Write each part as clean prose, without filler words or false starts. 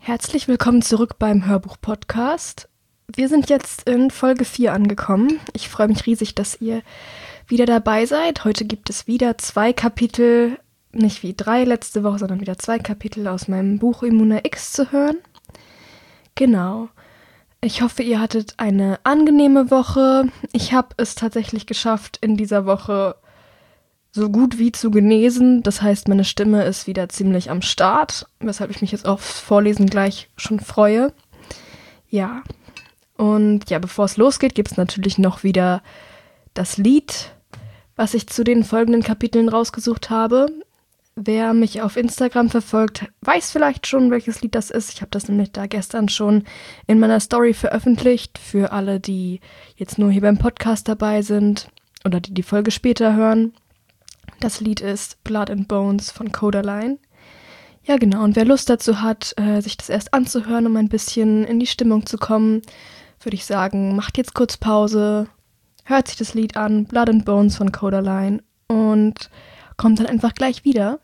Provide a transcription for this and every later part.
Herzlich willkommen zurück beim Hörbuch-Podcast. Wir sind jetzt in Folge 4 angekommen. Ich freue mich riesig, dass ihr wieder dabei seid. Heute gibt es wieder 2 Kapitel, nicht wie 3 letzte Woche, sondern wieder 2 Kapitel aus meinem Buch Immuna X zu hören. Genau. Ich hoffe, ihr hattet eine angenehme Woche. Ich habe es tatsächlich geschafft, in dieser Woche so gut wie zu genesen. Das heißt, meine Stimme ist wieder ziemlich am Start, weshalb ich mich jetzt aufs Vorlesen gleich schon freue. Ja, und ja, bevor es losgeht, gibt es natürlich noch wieder das Lied, was ich zu den folgenden Kapiteln rausgesucht habe. Wer mich auf Instagram verfolgt, weiß vielleicht schon, welches Lied das ist. Ich habe das nämlich da gestern schon in meiner Story veröffentlicht. Für alle, die jetzt nur hier beim Podcast dabei sind oder die Folge später hören. Das Lied ist Blood and Bones von Codaline. Ja, genau. Und wer Lust dazu hat, sich das erst anzuhören, um ein bisschen in die Stimmung zu kommen, würde ich sagen, macht jetzt kurz Pause, hört sich das Lied an, Blood and Bones von Codaline, und kommt dann einfach gleich wieder.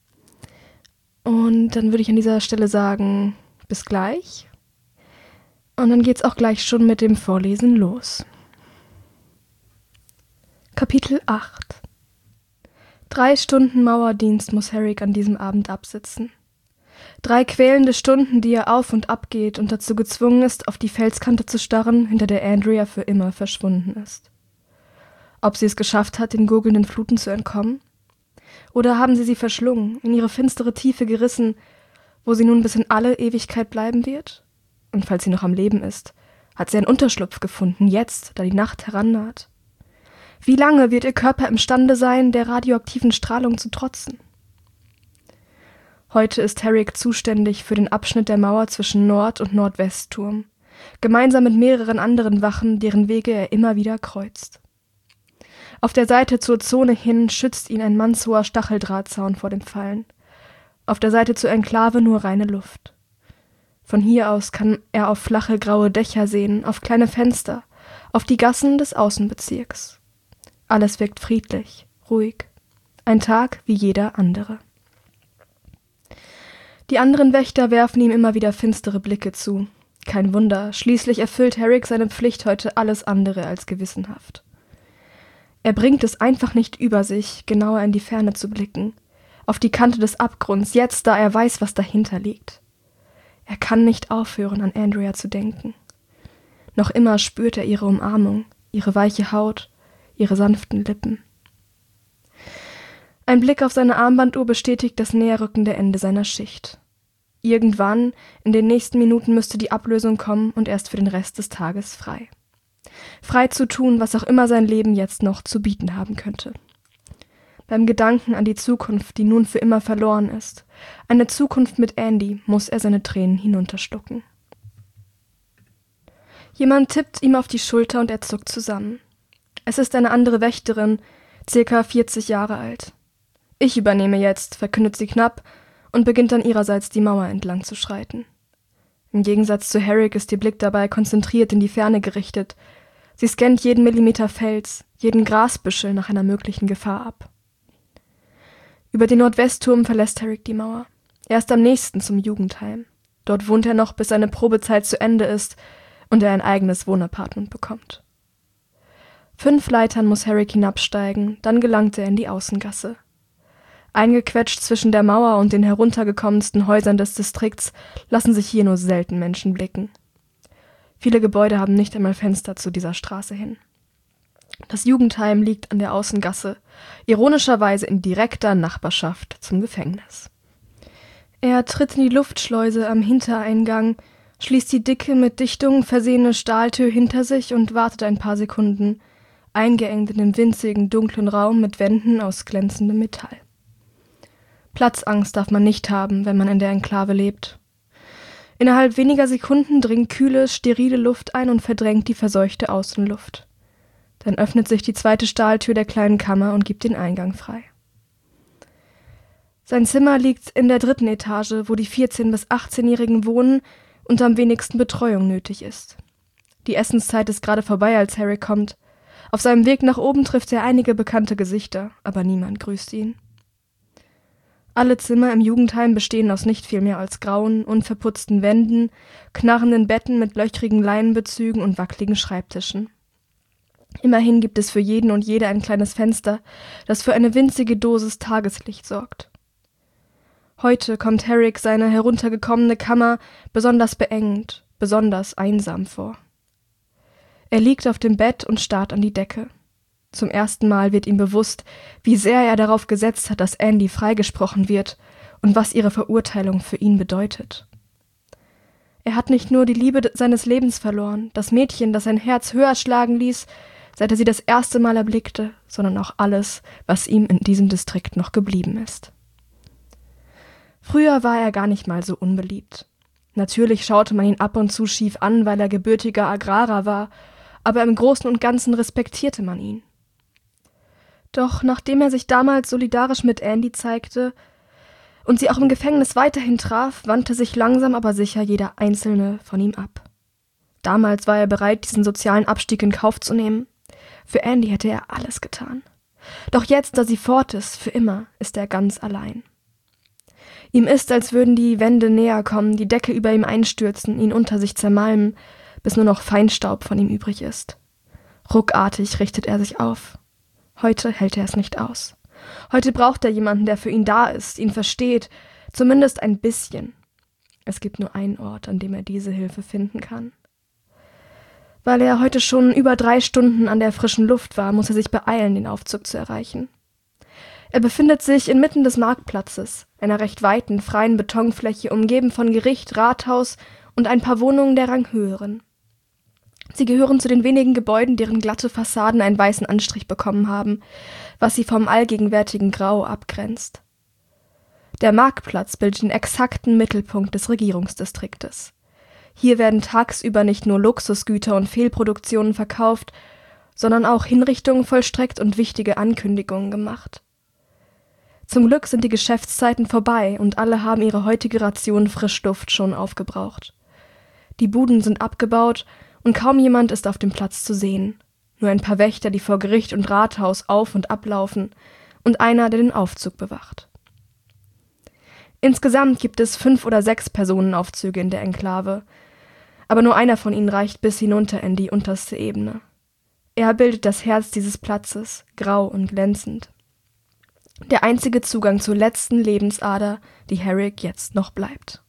Und dann würde ich an dieser Stelle sagen, bis gleich. Und dann geht's auch gleich schon mit dem Vorlesen los. Kapitel 8. 3 Stunden Mauerdienst muss Herrick an diesem Abend absitzen. 3 quälende Stunden, die er auf und ab geht und dazu gezwungen ist, auf die Felskante zu starren, hinter der Andrea für immer verschwunden ist. Ob sie es geschafft hat, den gurgelnden Fluten zu entkommen? Oder haben sie verschlungen, in ihre finstere Tiefe gerissen, wo sie nun bis in alle Ewigkeit bleiben wird? Und falls sie noch am Leben ist, hat sie einen Unterschlupf gefunden, jetzt, da die Nacht herannaht. Wie lange wird ihr Körper imstande sein, der radioaktiven Strahlung zu trotzen? Heute ist Herrick zuständig für den Abschnitt der Mauer zwischen Nord- und Nordwestturm, gemeinsam mit mehreren anderen Wachen, deren Wege er immer wieder kreuzt. Auf der Seite zur Zone hin schützt ihn ein mannshoher Stacheldrahtzaun vor dem Fallen. Auf der Seite zur Enklave nur reine Luft. Von hier aus kann er auf flache graue Dächer sehen, auf kleine Fenster, auf die Gassen des Außenbezirks. Alles wirkt friedlich, ruhig. Ein Tag wie jeder andere. Die anderen Wächter werfen ihm immer wieder finstere Blicke zu. Kein Wunder, schließlich erfüllt Herrick seine Pflicht heute alles andere als gewissenhaft. Er bringt es einfach nicht über sich, genauer in die Ferne zu blicken, auf die Kante des Abgrunds, jetzt, da er weiß, was dahinter liegt. Er kann nicht aufhören, an Andrea zu denken. Noch immer spürt er ihre Umarmung, ihre weiche Haut, ihre sanften Lippen. Ein Blick auf seine Armbanduhr bestätigt das näherrückende Ende seiner Schicht. Irgendwann, in den nächsten Minuten, müsste die Ablösung kommen und er ist für den Rest des Tages frei. Frei zu tun, was auch immer sein Leben jetzt noch zu bieten haben könnte. Beim Gedanken an die Zukunft, die nun für immer verloren ist, eine Zukunft mit Andy, muss er seine Tränen hinunterschlucken. Jemand tippt ihm auf die Schulter und er zuckt zusammen. Es ist eine andere Wächterin, ca. 40 Jahre alt. Ich übernehme jetzt, verkündet sie knapp und beginnt dann ihrerseits die Mauer entlang zu schreiten. Im Gegensatz zu Herrick ist ihr Blick dabei konzentriert in die Ferne gerichtet. Sie scannt jeden Millimeter Fels, jeden Grasbüschel nach einer möglichen Gefahr ab. Über den Nordwestturm verlässt Herrick die Mauer. Er ist am nächsten zum Jugendheim. Dort wohnt er noch, bis seine Probezeit zu Ende ist und er ein eigenes Wohnapartment bekommt. 5 Leitern muss Herrick hinabsteigen, dann gelangt er in die Außengasse. Eingequetscht zwischen der Mauer und den heruntergekommensten Häusern des Distrikts lassen sich hier nur selten Menschen blicken. Viele Gebäude haben nicht einmal Fenster zu dieser Straße hin. Das Jugendheim liegt an der Außengasse, ironischerweise in direkter Nachbarschaft zum Gefängnis. Er tritt in die Luftschleuse am Hintereingang, schließt die dicke, mit Dichtungen versehene Stahltür hinter sich und wartet ein paar Sekunden, eingeengt in den winzigen, dunklen Raum mit Wänden aus glänzendem Metall. Platzangst darf man nicht haben, wenn man in der Enklave lebt. Innerhalb weniger Sekunden dringt kühle, sterile Luft ein und verdrängt die verseuchte Außenluft. Dann öffnet sich die zweite Stahltür der kleinen Kammer und gibt den Eingang frei. Sein Zimmer liegt in der 3. Etage, wo die 14- bis 18-Jährigen wohnen und am wenigsten Betreuung nötig ist. Die Essenszeit ist gerade vorbei, als Harry kommt. Auf seinem Weg nach oben trifft er einige bekannte Gesichter, aber niemand grüßt ihn. Alle Zimmer im Jugendheim bestehen aus nicht viel mehr als grauen, unverputzten Wänden, knarrenden Betten mit löchrigen Leinenbezügen und wackeligen Schreibtischen. Immerhin gibt es für jeden und jede ein kleines Fenster, das für eine winzige Dosis Tageslicht sorgt. Heute kommt Herrick seine heruntergekommene Kammer besonders beengend, besonders einsam vor. Er liegt auf dem Bett und starrt an die Decke. Zum ersten Mal wird ihm bewusst, wie sehr er darauf gesetzt hat, dass Andy freigesprochen wird und was ihre Verurteilung für ihn bedeutet. Er hat nicht nur die Liebe seines Lebens verloren, das Mädchen, das sein Herz höher schlagen ließ, seit er sie das erste Mal erblickte, sondern auch alles, was ihm in diesem Distrikt noch geblieben ist. Früher war er gar nicht mal so unbeliebt. Natürlich schaute man ihn ab und zu schief an, weil er gebürtiger Agrarer war, aber im Großen und Ganzen respektierte man ihn. Doch nachdem er sich damals solidarisch mit Andy zeigte und sie auch im Gefängnis weiterhin traf, wandte sich langsam aber sicher jeder Einzelne von ihm ab. Damals war er bereit, diesen sozialen Abstieg in Kauf zu nehmen. Für Andy hätte er alles getan. Doch jetzt, da sie fort ist, für immer, ist er ganz allein. Ihm ist, als würden die Wände näher kommen, die Decke über ihm einstürzen, ihn unter sich zermalmen, bis nur noch Feinstaub von ihm übrig ist. Ruckartig richtet er sich auf. Heute hält er es nicht aus. Heute braucht er jemanden, der für ihn da ist, ihn versteht, zumindest ein bisschen. Es gibt nur einen Ort, an dem er diese Hilfe finden kann. Weil er heute schon über 3 Stunden an der frischen Luft war, muss er sich beeilen, den Aufzug zu erreichen. Er befindet sich inmitten des Marktplatzes, einer recht weiten, freien Betonfläche, umgeben von Gericht, Rathaus und ein paar Wohnungen der ranghöheren. Sie gehören zu den wenigen Gebäuden, deren glatte Fassaden einen weißen Anstrich bekommen haben, was sie vom allgegenwärtigen Grau abgrenzt. Der Marktplatz bildet den exakten Mittelpunkt des Regierungsdistriktes. Hier werden tagsüber nicht nur Luxusgüter und Fehlproduktionen verkauft, sondern auch Hinrichtungen vollstreckt und wichtige Ankündigungen gemacht. Zum Glück sind die Geschäftszeiten vorbei und alle haben ihre heutige Ration Frischluft schon aufgebraucht. Die Buden sind abgebaut und kaum jemand ist auf dem Platz zu sehen. Nur ein paar Wächter, die vor Gericht und Rathaus auf- und ablaufen, und einer, der den Aufzug bewacht. Insgesamt gibt es 5 oder 6 Personenaufzüge in der Enklave, aber nur einer von ihnen reicht bis hinunter in die unterste Ebene. Er bildet das Herz dieses Platzes, grau und glänzend. Der einzige Zugang zur letzten Lebensader, die Herrick jetzt noch bleibt.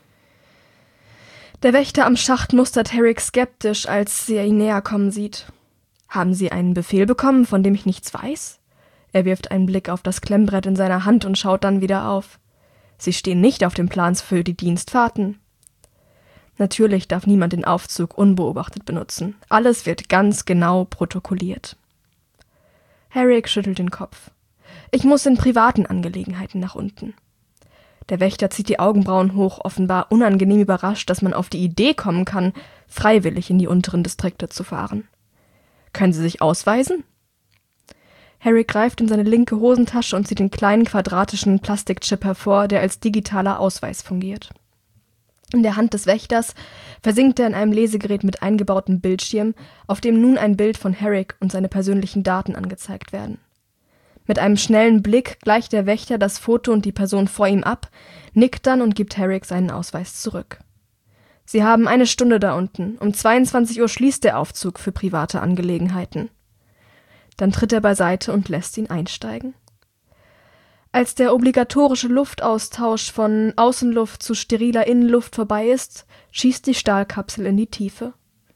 Der Wächter am Schacht mustert Herrick skeptisch, als er ihn näher kommen sieht. »Haben Sie einen Befehl bekommen, von dem ich nichts weiß?« Er wirft einen Blick auf das Klemmbrett in seiner Hand und schaut dann wieder auf. »Sie stehen nicht auf dem Plan für die Dienstfahrten?« Natürlich darf niemand den Aufzug unbeobachtet benutzen. Alles wird ganz genau protokolliert. Herrick schüttelt den Kopf. »Ich muss in privaten Angelegenheiten nach unten.« Der Wächter zieht die Augenbrauen hoch, offenbar unangenehm überrascht, dass man auf die Idee kommen kann, freiwillig in die unteren Distrikte zu fahren. »Können Sie sich ausweisen?« Herrick greift in seine linke Hosentasche und zieht den kleinen quadratischen Plastikchip hervor, der als digitaler Ausweis fungiert. In der Hand des Wächters versinkt er in einem Lesegerät mit eingebautem Bildschirm, auf dem nun ein Bild von Herrick und seine persönlichen Daten angezeigt werden. Mit einem schnellen Blick gleicht der Wächter das Foto und die Person vor ihm ab, nickt dann und gibt Herrick seinen Ausweis zurück. Sie haben 1 Stunde da unten. Um 22 Uhr schließt der Aufzug für private Angelegenheiten. Dann tritt er beiseite und lässt ihn einsteigen. Als der obligatorische Luftaustausch von Außenluft zu steriler Innenluft vorbei ist, schießt die Stahlkapsel in die Tiefe.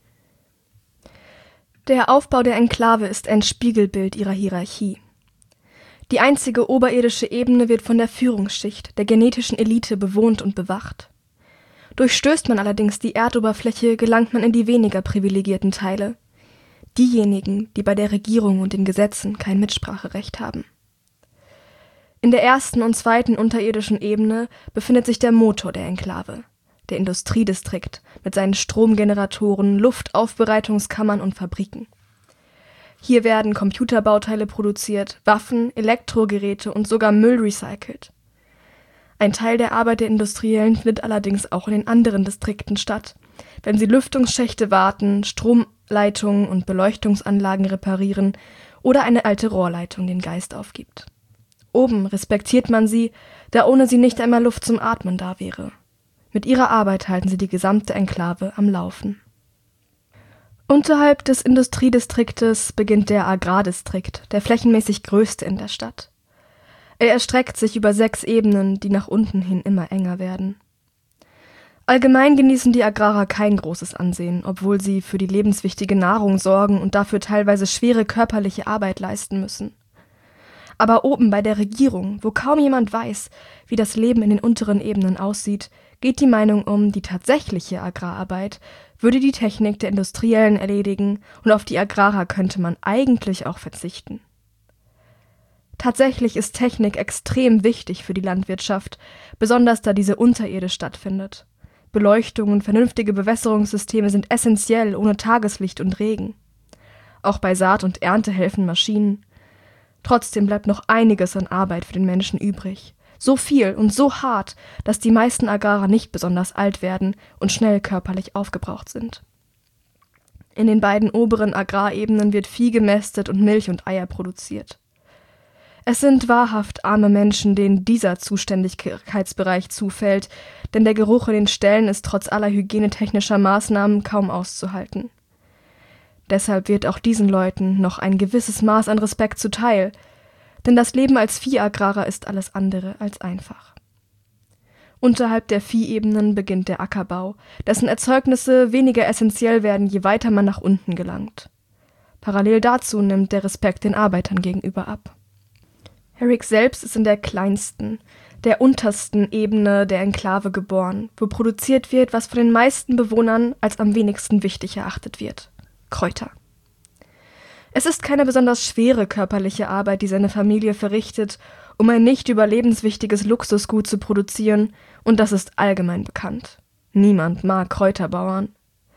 Der Aufbau der Enklave ist ein Spiegelbild ihrer Hierarchie. Die einzige oberirdische Ebene wird von der Führungsschicht, der genetischen Elite, bewohnt und bewacht. Durchstößt man allerdings die Erdoberfläche, gelangt man in die weniger privilegierten Teile. Diejenigen, die bei der Regierung und den Gesetzen kein Mitspracherecht haben. In der 1. und 2. unterirdischen Ebene befindet sich der Motor der Enklave, der Industriedistrikt mit seinen Stromgeneratoren, Luftaufbereitungskammern und Fabriken. Hier werden Computerbauteile produziert, Waffen, Elektrogeräte und sogar Müll recycelt. Ein Teil der Arbeit der Industriellen findet allerdings auch in den anderen Distrikten statt, wenn sie Lüftungsschächte warten, Stromleitungen und Beleuchtungsanlagen reparieren oder eine alte Rohrleitung den Geist aufgibt. Oben respektiert man sie, da ohne sie nicht einmal Luft zum Atmen da wäre. Mit ihrer Arbeit halten sie die gesamte Enklave am Laufen. Unterhalb des Industriedistriktes beginnt der Agrardistrikt, der flächenmäßig größte in der Stadt. Er erstreckt sich über 6 Ebenen, die nach unten hin immer enger werden. Allgemein genießen die Agrarer kein großes Ansehen, obwohl sie für die lebenswichtige Nahrung sorgen und dafür teilweise schwere körperliche Arbeit leisten müssen. Aber oben bei der Regierung, wo kaum jemand weiß, wie das Leben in den unteren Ebenen aussieht, geht die Meinung um, die tatsächliche Agrararbeit würde die Technik der Industriellen erledigen und auf die Agrarer könnte man eigentlich auch verzichten. Tatsächlich ist Technik extrem wichtig für die Landwirtschaft, besonders da diese unterirdisch stattfindet. Beleuchtung und vernünftige Bewässerungssysteme sind essentiell ohne Tageslicht und Regen. Auch bei Saat und Ernte helfen Maschinen. Trotzdem bleibt noch einiges an Arbeit für den Menschen übrig. So viel und so hart, dass die meisten Agrarer nicht besonders alt werden und schnell körperlich aufgebraucht sind. In den beiden oberen Agrarebenen wird Vieh gemästet und Milch und Eier produziert. Es sind wahrhaft arme Menschen, denen dieser Zuständigkeitsbereich zufällt, denn der Geruch in den Ställen ist trotz aller hygienetechnischer Maßnahmen kaum auszuhalten. Deshalb wird auch diesen Leuten noch ein gewisses Maß an Respekt zuteil, denn das Leben als Viehagrarer ist alles andere als einfach. Unterhalb der Viehebenen beginnt der Ackerbau, dessen Erzeugnisse weniger essentiell werden, je weiter man nach unten gelangt. Parallel dazu nimmt der Respekt den Arbeitern gegenüber ab. Herrick selbst ist in der kleinsten, der untersten Ebene der Enklave geboren, wo produziert wird, was von den meisten Bewohnern als am wenigsten wichtig erachtet wird: Kräuter. Es ist keine besonders schwere körperliche Arbeit, die seine Familie verrichtet, um ein nicht überlebenswichtiges Luxusgut zu produzieren, und das ist allgemein bekannt. Niemand mag Kräuterbauern.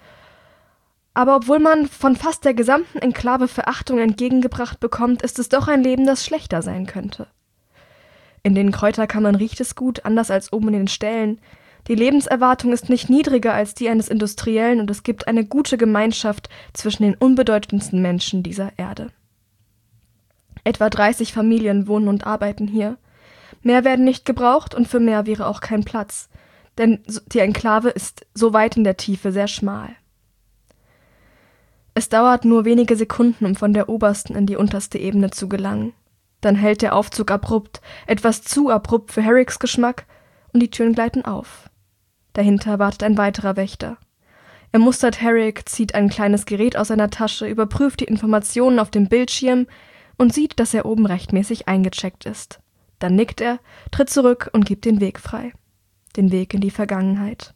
Aber obwohl man von fast der gesamten Enklave Verachtung entgegengebracht bekommt, ist es doch ein Leben, das schlechter sein könnte. In den Kräuterkammern riecht es gut, anders als oben in den Ställen. Die Lebenserwartung ist nicht niedriger als die eines Industriellen und es gibt eine gute Gemeinschaft zwischen den unbedeutendsten Menschen dieser Erde. Etwa 30 Familien wohnen und arbeiten hier. Mehr werden nicht gebraucht und für mehr wäre auch kein Platz, denn die Enklave ist so weit in der Tiefe sehr schmal. Es dauert nur wenige Sekunden, um von der obersten in die unterste Ebene zu gelangen. Dann hält der Aufzug abrupt, etwas zu abrupt für Herricks Geschmack, und die Türen gleiten auf. Dahinter wartet ein weiterer Wächter. Er mustert Herrick, zieht ein kleines Gerät aus seiner Tasche, überprüft die Informationen auf dem Bildschirm und sieht, dass er oben rechtmäßig eingecheckt ist. Dann nickt er, tritt zurück und gibt den Weg frei. Den Weg in die Vergangenheit.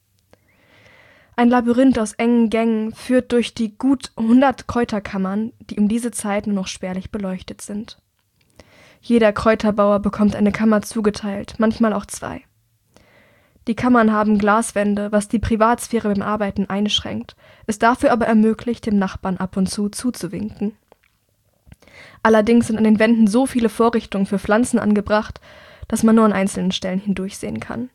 Ein Labyrinth aus engen Gängen führt durch die gut 100 Kräuterkammern, die um diese Zeit nur noch spärlich beleuchtet sind. Jeder Kräuterbauer bekommt eine Kammer zugeteilt, manchmal auch 2. Die Kammern haben Glaswände, was die Privatsphäre beim Arbeiten einschränkt, es dafür aber ermöglicht, dem Nachbarn ab und zu zuzuwinken. Allerdings sind an den Wänden so viele Vorrichtungen für Pflanzen angebracht, dass man nur an einzelnen Stellen hindurchsehen kann.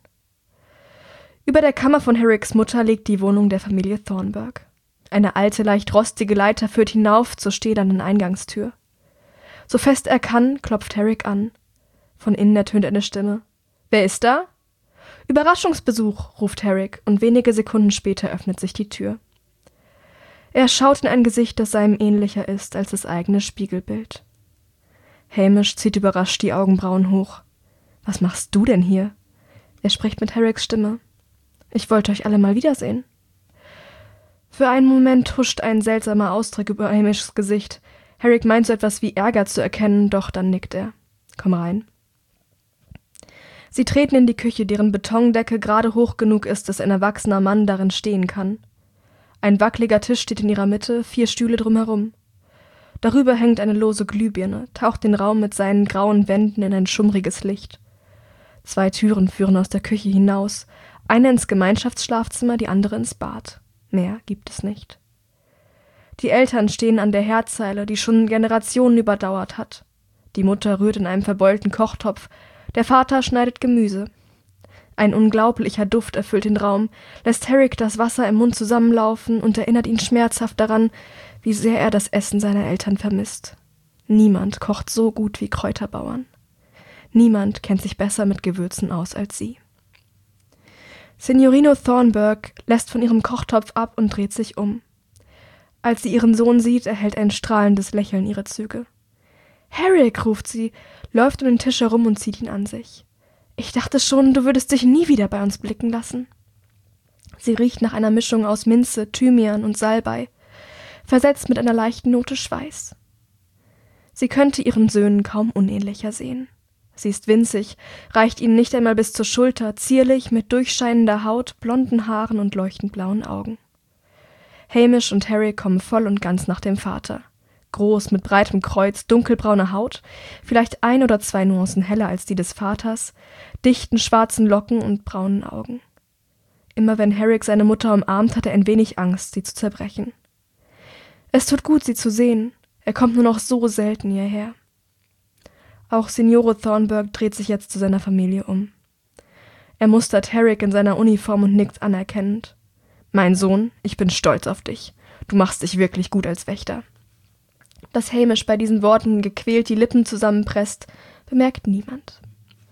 Über der Kammer von Herricks Mutter liegt die Wohnung der Familie Thornburg. Eine alte, leicht rostige Leiter führt hinauf zur stählernen Eingangstür. So fest er kann, klopft Herrick an. Von innen ertönt eine Stimme. »Wer ist da?« »Überraschungsbesuch«, ruft Herrick, und wenige Sekunden später öffnet sich die Tür. Er schaut in ein Gesicht, das seinem ähnlicher ist als das eigene Spiegelbild. Hamish zieht überrascht die Augenbrauen hoch. »Was machst du denn hier?« Er spricht mit Herricks Stimme. »Ich wollte euch alle mal wiedersehen.« Für einen Moment huscht ein seltsamer Ausdruck über Hamishs Gesicht. Herrick meint so etwas wie Ärger zu erkennen, doch dann nickt er. »Komm rein.« Sie treten in die Küche, deren Betondecke gerade hoch genug ist, dass ein erwachsener Mann darin stehen kann. Ein wackeliger Tisch steht in ihrer Mitte, 4 Stühle drumherum. Darüber hängt eine lose Glühbirne, taucht den Raum mit seinen grauen Wänden in ein schummriges Licht. 2 Türen führen aus der Küche hinaus, eine ins Gemeinschaftsschlafzimmer, die andere ins Bad. Mehr gibt es nicht. Die Eltern stehen an der Herdzeile, die schon Generationen überdauert hat. Die Mutter rührt in einem verbeulten Kochtopf, der Vater schneidet Gemüse. Ein unglaublicher Duft erfüllt den Raum, lässt Herrick das Wasser im Mund zusammenlaufen und erinnert ihn schmerzhaft daran, wie sehr er das Essen seiner Eltern vermisst. Niemand kocht so gut wie Kräuterbauern. Niemand kennt sich besser mit Gewürzen aus als sie. Signorino Thornburg lässt von ihrem Kochtopf ab und dreht sich um. Als sie ihren Sohn sieht, erhält ein strahlendes Lächeln ihre Züge. »Herrick«, ruft sie, läuft um den Tisch herum und zieht ihn an sich. »Ich dachte schon, du würdest dich nie wieder bei uns blicken lassen.« Sie riecht nach einer Mischung aus Minze, Thymian und Salbei, versetzt mit einer leichten Note Schweiß. Sie könnte ihren Söhnen kaum unähnlicher sehen. Sie ist winzig, reicht ihnen nicht einmal bis zur Schulter, zierlich, mit durchscheinender Haut, blonden Haaren und leuchtend blauen Augen. Hamish und Harry kommen voll und ganz nach dem Vater. Groß, mit breitem Kreuz, dunkelbraune Haut, vielleicht 1 oder 2 Nuancen heller als die des Vaters, dichten schwarzen Locken und braunen Augen. Immer wenn Herrick seine Mutter umarmt, hat er ein wenig Angst, sie zu zerbrechen. Es tut gut, sie zu sehen. Er kommt nur noch so selten hierher. Auch Signore Thornburg dreht sich jetzt zu seiner Familie um. Er mustert Herrick in seiner Uniform und nickt anerkennend. »Mein Sohn, ich bin stolz auf dich. Du machst dich wirklich gut als Wächter.« Dass Hamish bei diesen Worten gequält die Lippen zusammenpresst, bemerkt niemand.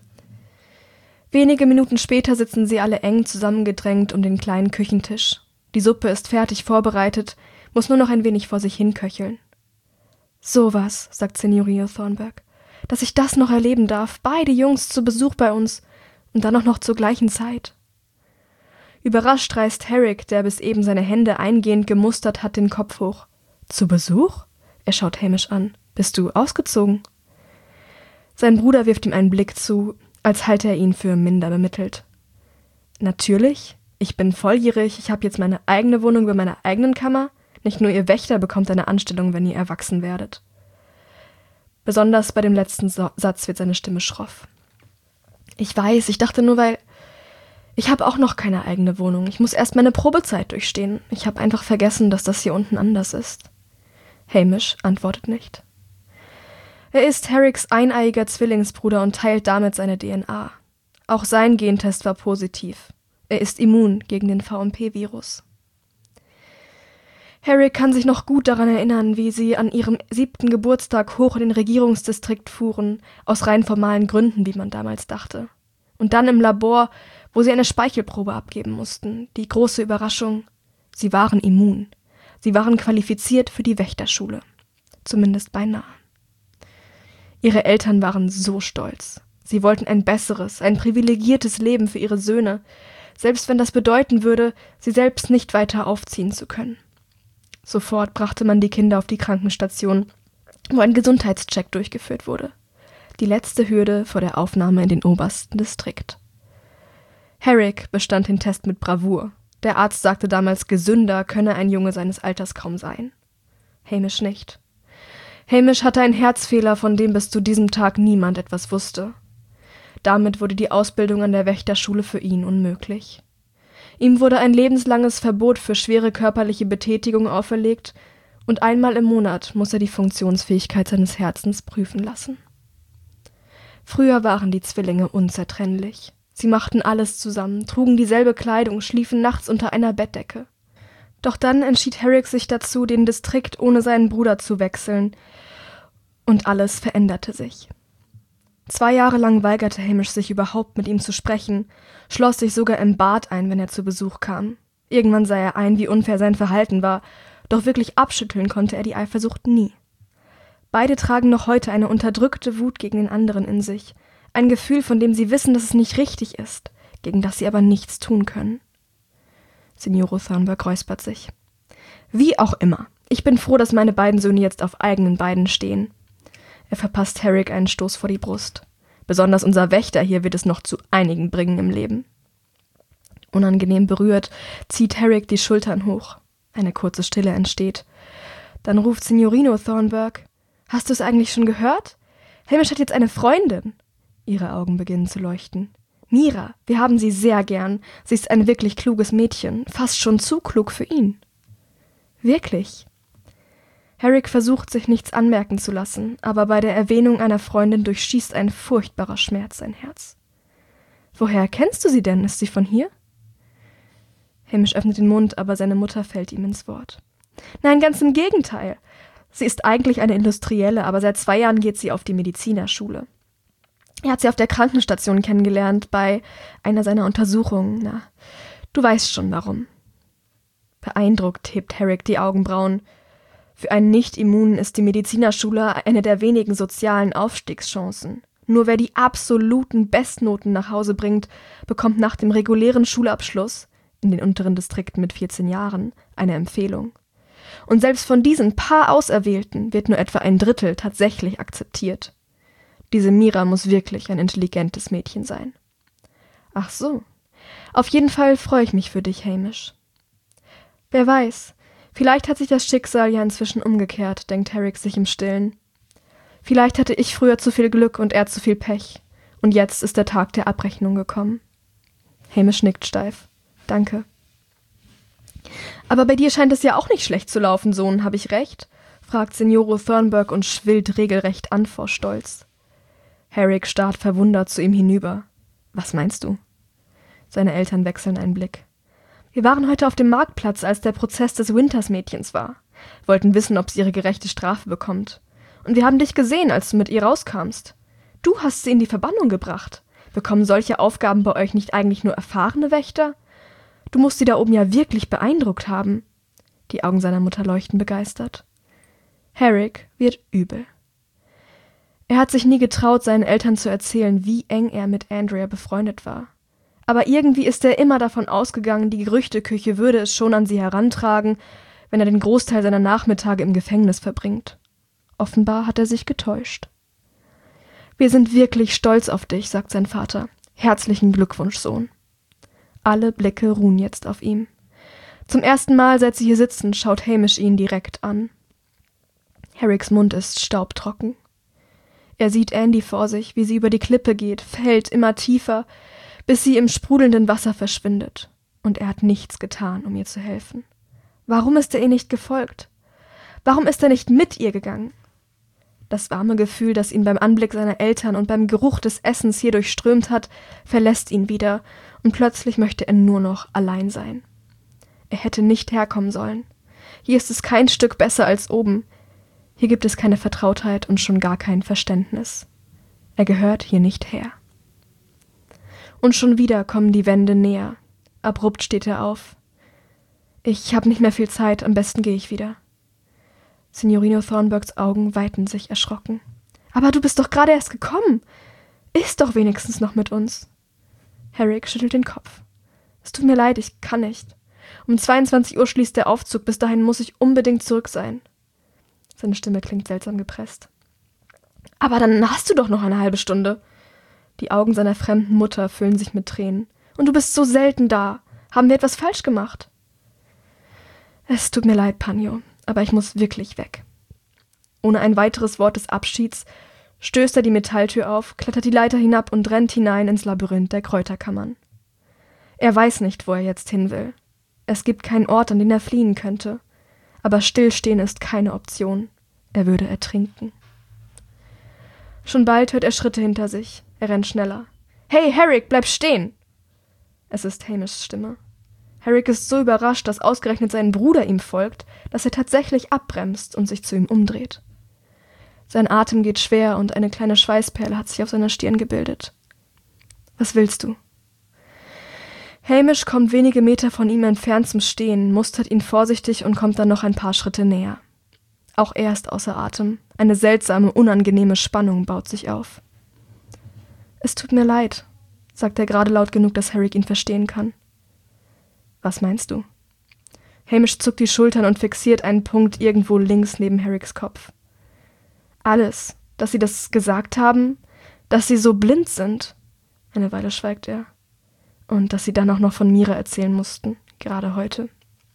Wenige Minuten später sitzen sie alle eng zusammengedrängt um den kleinen Küchentisch. Die Suppe ist fertig vorbereitet, muss nur noch ein wenig vor sich hinköcheln. »Sowas«, sagt Signorino Thornburg, »dass ich das noch erleben darf, beide Jungs zu Besuch bei uns und dann auch noch zur gleichen Zeit.« Überrascht reißt Herrick, der bis eben seine Hände eingehend gemustert hat, den Kopf hoch. »Zu Besuch?« Er schaut Hamish an. »Bist du ausgezogen?« Sein Bruder wirft ihm einen Blick zu, als halte er ihn für minder bemittelt. »Natürlich. Ich bin volljährig, ich habe jetzt meine eigene Wohnung bei meiner eigenen Kammer. Nicht nur ihr Wächter bekommt eine Anstellung, wenn ihr erwachsen werdet.« Besonders bei dem letzten Satz wird seine Stimme schroff. »Ich weiß, ich dachte nur, weil... Ich habe auch noch keine eigene Wohnung. Ich muss erst meine Probezeit durchstehen. Ich habe einfach vergessen, dass das hier unten anders ist.« Hamish antwortet nicht. Er ist Herricks eineiiger Zwillingsbruder und teilt damit seine DNA. Auch sein Gentest war positiv. Er ist immun gegen den VMP-Virus. Herrick kann sich noch gut daran erinnern, wie sie an ihrem 7. Geburtstag hoch in den Regierungsdistrikt fuhren, aus rein formalen Gründen, wie man damals dachte. Und dann im Labor, wo sie eine Speichelprobe abgeben mussten. Die große Überraschung: sie waren immun. Sie waren qualifiziert für die Wächterschule. Zumindest beinahe. Ihre Eltern waren so stolz. Sie wollten ein besseres, ein privilegiertes Leben für ihre Söhne, selbst wenn das bedeuten würde, sie selbst nicht weiter aufziehen zu können. Sofort brachte man die Kinder auf die Krankenstation, wo ein Gesundheitscheck durchgeführt wurde. Die letzte Hürde vor der Aufnahme in den obersten Distrikt. Herrick bestand den Test mit Bravour. Der Arzt sagte damals, gesünder könne ein Junge seines Alters kaum sein. Hamish nicht. Hamish hatte einen Herzfehler, von dem bis zu diesem Tag niemand etwas wusste. Damit wurde die Ausbildung an der Wächterschule für ihn unmöglich. Ihm wurde ein lebenslanges Verbot für schwere körperliche Betätigung auferlegt und einmal im Monat muss er die Funktionsfähigkeit seines Herzens prüfen lassen. Früher waren die Zwillinge unzertrennlich. Sie machten alles zusammen, trugen dieselbe Kleidung, schliefen nachts unter einer Bettdecke. Doch dann entschied Herrick sich dazu, den Distrikt ohne seinen Bruder zu wechseln, und alles veränderte sich. 2 Jahre lang weigerte Hamish sich überhaupt mit ihm zu sprechen, schloss sich sogar im Bad ein, wenn er zu Besuch kam. Irgendwann sah er ein, wie unfair sein Verhalten war, doch wirklich abschütteln konnte er die Eifersucht nie. Beide tragen noch heute eine unterdrückte Wut gegen den anderen in sich, ein Gefühl, von dem sie wissen, dass es nicht richtig ist, gegen das sie aber nichts tun können. Signore Thornburg räuspert sich. »Wie auch immer. Ich bin froh, dass meine beiden Söhne jetzt auf eigenen Beinen stehen.« Er verpasst Herrick einen Stoß vor die Brust. »Besonders unser Wächter hier wird es noch zu einigen bringen im Leben.« Unangenehm berührt zieht Herrick die Schultern hoch. Eine kurze Stille entsteht. Dann ruft Signorino Thornburg: »Hast du es eigentlich schon gehört? Hamish hat jetzt eine Freundin.« Ihre Augen beginnen zu leuchten. »Mira, wir haben sie sehr gern. Sie ist ein wirklich kluges Mädchen, fast schon zu klug für ihn.« »Wirklich?« Herrick versucht, sich nichts anmerken zu lassen, aber bei der Erwähnung einer Freundin durchschießt ein furchtbarer Schmerz sein Herz. »Woher kennst du sie denn? Ist sie von hier?« Hamish öffnet den Mund, aber seine Mutter fällt ihm ins Wort. »Nein, ganz im Gegenteil. Sie ist eigentlich eine Industrielle, aber seit 2 Jahren geht sie auf die Medizinerschule. Er hat sie auf der Krankenstation kennengelernt, bei einer seiner Untersuchungen. Na, du weißt schon warum. Beeindruckt hebt Herrick die Augenbrauen. Für einen Nicht-Immunen ist die Medizinerschule eine der wenigen sozialen Aufstiegschancen. Nur wer die absoluten Bestnoten nach Hause bringt, bekommt nach dem regulären Schulabschluss, in den unteren Distrikten mit 14 Jahren, eine Empfehlung. Und selbst von diesen paar Auserwählten wird nur etwa ein Drittel tatsächlich akzeptiert. Diese Mira muss wirklich ein intelligentes Mädchen sein. Ach so. Auf jeden Fall freue ich mich für dich, Hamish. Wer weiß, vielleicht hat sich das Schicksal ja inzwischen umgekehrt, denkt Herrick sich im Stillen. Vielleicht hatte ich früher zu viel Glück und er zu viel Pech. Und jetzt ist der Tag der Abrechnung gekommen. Hamish nickt steif. Danke. Aber bei dir scheint es ja auch nicht schlecht zu laufen, Sohn, habe ich recht? Fragt Signore Thornburg und schwillt regelrecht an vor Stolz. Herrick starrt verwundert zu ihm hinüber. Was meinst du? Seine Eltern wechseln einen Blick. Wir waren heute auf dem Marktplatz, als der Prozess des Winters-Mädchens war. Wollten wissen, ob sie ihre gerechte Strafe bekommt. Und wir haben dich gesehen, als du mit ihr rauskamst. Du hast sie in die Verbannung gebracht. Bekommen solche Aufgaben bei euch nicht eigentlich nur erfahrene Wächter? Du musst sie da oben ja wirklich beeindruckt haben. Die Augen seiner Mutter leuchten begeistert. Herrick wird übel. Er hat sich nie getraut, seinen Eltern zu erzählen, wie eng er mit Andrea befreundet war. Aber irgendwie ist er immer davon ausgegangen, die Gerüchteküche würde es schon an sie herantragen, wenn er den Großteil seiner Nachmittage im Gefängnis verbringt. Offenbar hat er sich getäuscht. Wir sind wirklich stolz auf dich, sagt sein Vater. Herzlichen Glückwunsch, Sohn. Alle Blicke ruhen jetzt auf ihm. Zum ersten Mal, seit sie hier sitzen, schaut Hamish ihn direkt an. Herricks Mund ist staubtrocken. Er sieht Andy vor sich, wie sie über die Klippe geht, fällt immer tiefer, bis sie im sprudelnden Wasser verschwindet. Und er hat nichts getan, um ihr zu helfen. Warum ist er ihr nicht gefolgt? Warum ist er nicht mit ihr gegangen? Das warme Gefühl, das ihn beim Anblick seiner Eltern und beim Geruch des Essens hier durchströmt hat, verlässt ihn wieder, und plötzlich möchte er nur noch allein sein. Er hätte nicht herkommen sollen. Hier ist es kein Stück besser als oben. Hier gibt es keine Vertrautheit und schon gar kein Verständnis. Er gehört hier nicht her. Und schon wieder kommen die Wände näher. Abrupt steht er auf. Ich habe nicht mehr viel Zeit, am besten gehe ich wieder. Signorino Thornburgs Augen weiten sich erschrocken. Aber du bist doch gerade erst gekommen. Iss doch wenigstens noch mit uns. Herrick schüttelt den Kopf. Es tut mir leid, ich kann nicht. Um 22 Uhr schließt der Aufzug, bis dahin muss ich unbedingt zurück sein. Seine Stimme klingt seltsam gepresst. Aber dann hast du doch noch eine halbe Stunde. Die Augen seiner fremden Mutter füllen sich mit Tränen. Und du bist so selten da. Haben wir etwas falsch gemacht? Es tut mir leid, Panjo, aber ich muss wirklich weg. Ohne ein weiteres Wort des Abschieds stößt er die Metalltür auf, klettert die Leiter hinab und rennt hinein ins Labyrinth der Kräuterkammern. Er weiß nicht, wo er jetzt hin will. Es gibt keinen Ort, an den er fliehen könnte. Aber Stillstehen ist keine Option. Er würde ertrinken. Schon bald hört er Schritte hinter sich. Er rennt schneller. »Hey, Herrick, bleib stehen!« Es ist Hamishs Stimme. Herrick ist so überrascht, dass ausgerechnet sein Bruder ihm folgt, dass er tatsächlich abbremst und sich zu ihm umdreht. Sein Atem geht schwer und eine kleine Schweißperle hat sich auf seiner Stirn gebildet. »Was willst du?« Hamish kommt wenige Meter von ihm entfernt zum Stehen, mustert ihn vorsichtig und kommt dann noch ein paar Schritte näher. Auch er ist außer Atem. Eine seltsame, unangenehme Spannung baut sich auf. »Es tut mir leid«, sagt er gerade laut genug, dass Herrick ihn verstehen kann. »Was meinst du?« Hamish zuckt die Schultern und fixiert einen Punkt irgendwo links neben Herricks Kopf. »Alles, dass sie das gesagt haben, dass sie so blind sind.« Eine Weile schweigt er. Und dass sie dann auch noch von Mira erzählen mussten, gerade heute.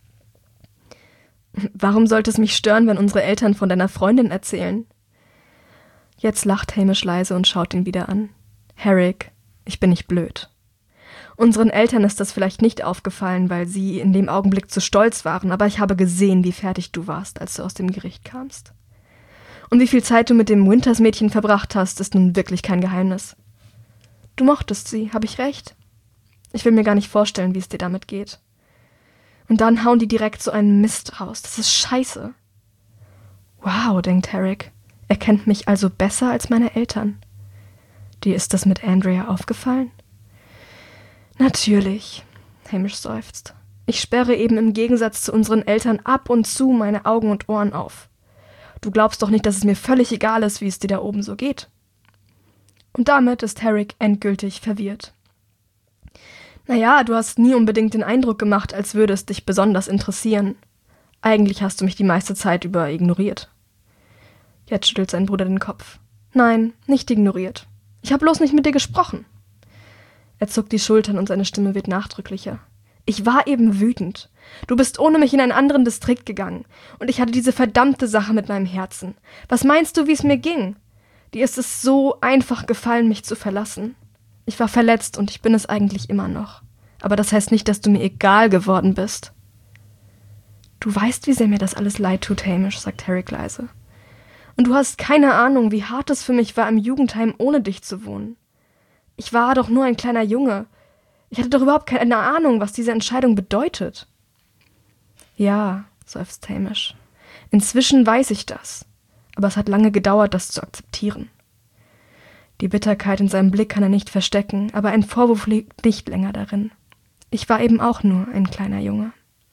»Warum sollte es mich stören, wenn unsere Eltern von deiner Freundin erzählen?« Jetzt lacht Hamish leise und schaut ihn wieder an. »Herrick, ich bin nicht blöd. Unseren Eltern ist das vielleicht nicht aufgefallen, weil sie in dem Augenblick zu stolz waren, aber ich habe gesehen, wie fertig du warst, als du aus dem Gericht kamst. Und wie viel Zeit du mit dem Winters-Mädchen verbracht hast, ist nun wirklich kein Geheimnis. Du mochtest sie, habe ich recht? Ich will mir gar nicht vorstellen, wie es dir damit geht. Und dann hauen die direkt so einen Mist raus. Das ist scheiße.« Wow, denkt Herrick. Er kennt mich also besser als meine Eltern. Dir ist das mit Andrea aufgefallen? Natürlich, Hamish seufzt. Ich sperre eben im Gegensatz zu unseren Eltern ab und zu meine Augen und Ohren auf. Du glaubst doch nicht, dass es mir völlig egal ist, wie es dir da oben so geht. Und damit ist Herrick endgültig verwirrt. Naja, du hast nie unbedingt den Eindruck gemacht, als würde es dich besonders interessieren. Eigentlich hast du mich die meiste Zeit über ignoriert. Jetzt schüttelt sein Bruder den Kopf. Nein, nicht ignoriert. Ich habe bloß nicht mit dir gesprochen. Er zuckt die Schultern und seine Stimme wird nachdrücklicher. Ich war eben wütend. Du bist ohne mich in einen anderen Distrikt gegangen. Und ich hatte diese verdammte Sache mit meinem Herzen. Was meinst du, wie es mir ging? Dir ist es so einfach gefallen, mich zu verlassen. Ich war verletzt und ich bin es eigentlich immer noch. Aber das heißt nicht, dass du mir egal geworden bist. Du weißt, wie sehr mir das alles leid tut, Hamish, sagt Herrick leise. Und du hast keine Ahnung, wie hart es für mich war, im Jugendheim ohne dich zu wohnen. Ich war doch nur ein kleiner Junge. Ich hatte doch überhaupt keine Ahnung, was diese Entscheidung bedeutet. Ja, seufzt Hamish. Inzwischen weiß ich das. Aber es hat lange gedauert, das zu akzeptieren. Die Bitterkeit in seinem Blick kann er nicht verstecken, aber ein Vorwurf liegt nicht länger darin. Ich war eben auch nur ein kleiner Junge.